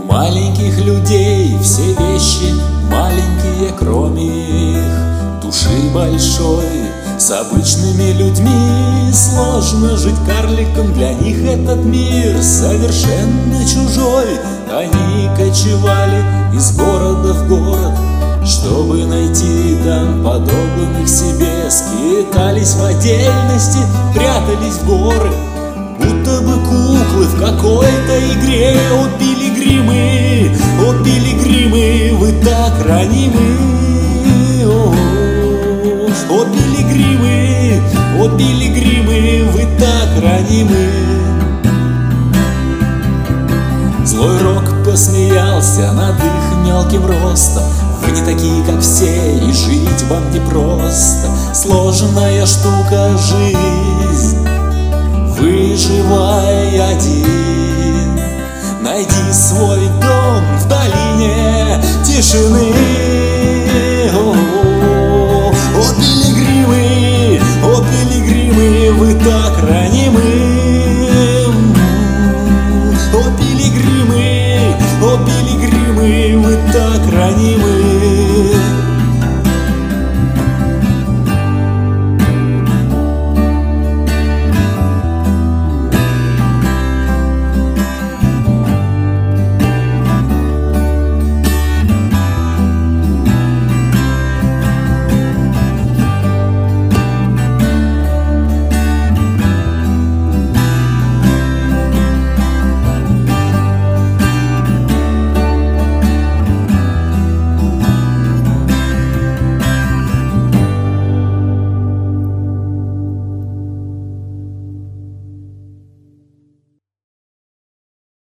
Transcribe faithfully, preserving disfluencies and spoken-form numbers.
маленьких людей все вещи маленькие, кроме их души большой. С обычными людьми сложно жить карликом, для них этот мир совершенно чужой. Они кочевали из города в город, чтобы найти там подобных себе. Скитались в отдельности, прятались в горы, будто бы куклы в какой-то игре. О, пилигримы, о, пилигримы, вы так ранимы. О, о, пилигримы, о, пилигримы, вы так ранимы. Злой рок посмеялся над их мелким ростом. Вы не такие, как все, и жить вам непросто. Сложная штука жизнь, выживай один. Найди свой дом в долине тишины.